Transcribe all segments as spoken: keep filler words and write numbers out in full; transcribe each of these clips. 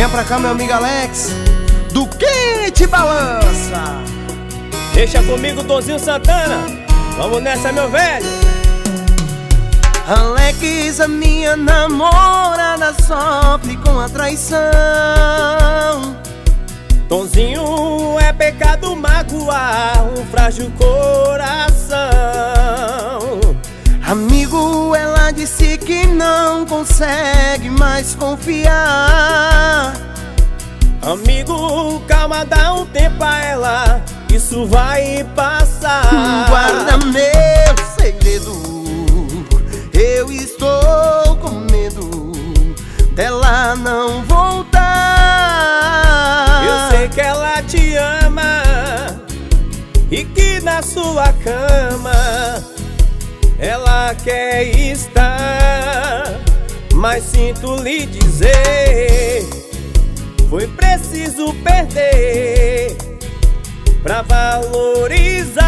Venha pra cá, meu amigo Alex, do Que Te Balança. Deixa comigo, Tonzinho Santana. Vamos nessa, meu velho. Alex, a minha namorada, sofre com a traição. Tonzinho, é pecado magoar um frágil coração. Amigo, ela disse que não consegue mais confiar. Amigo, calma, dá um tempo a ela, isso vai passar. Guarda meu segredo, eu estou com medo dela não voltar. Eu sei que ela te ama e que na sua cama ela quer estar, mas sinto lhe dizer, foi preciso perder pra valorizar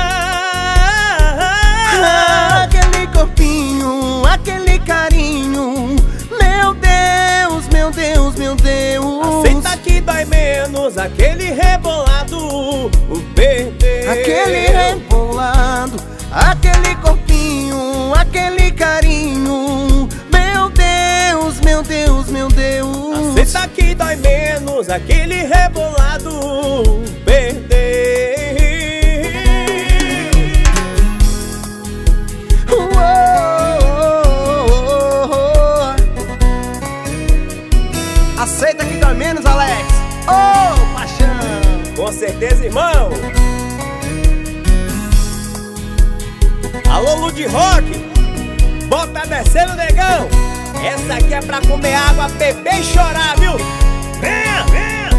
aquele corpinho, aquele carinho. Meu Deus, meu Deus, meu Deus. Aceita que dói menos aquele rebolado, o perder. Aquele rebolado, aquele corpinho, aquele carinho. Meu Deus, meu Deus, meu Deus. Aceita que dói menos aquele rebolado, perder. Oh, oh, oh, oh. Aceita que dói menos, Alex. Oh, paixão. Com certeza, irmão. Alô, Lud Rock, bota descendo, negão. Essa aqui é pra comer água, beber e chorar, viu? Venha, venha.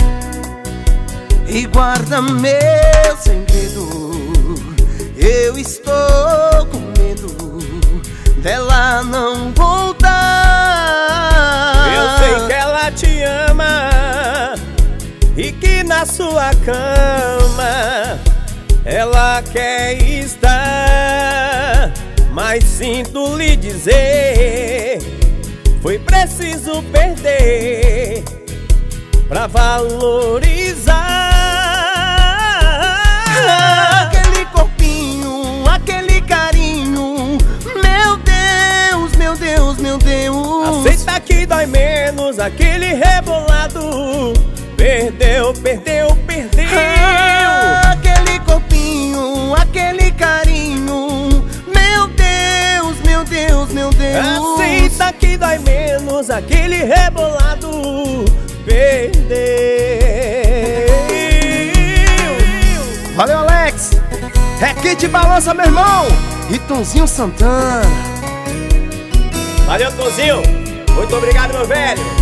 E guarda meu segredo, eu estou com medo dela não voltar. Eu sei que ela te ama e que na sua cama ela quer estar, mas sinto lhe dizer, foi preciso perder pra valorizar aquele corpinho, aquele carinho. Meu Deus, meu Deus, meu Deus. Aceita que dói menos aquele rebolado, perdeu, perdeu, perdeu. Aquele corpinho, aquele carinho. Meu Deus, meu Deus, meu Deus. Aceita que dói menos aquele rebolado, perdeu. Valeu, Alex. É Que Te Balança, meu irmão. E Tonzinho Santana. Valeu, Tonzinho. Muito obrigado, meu velho.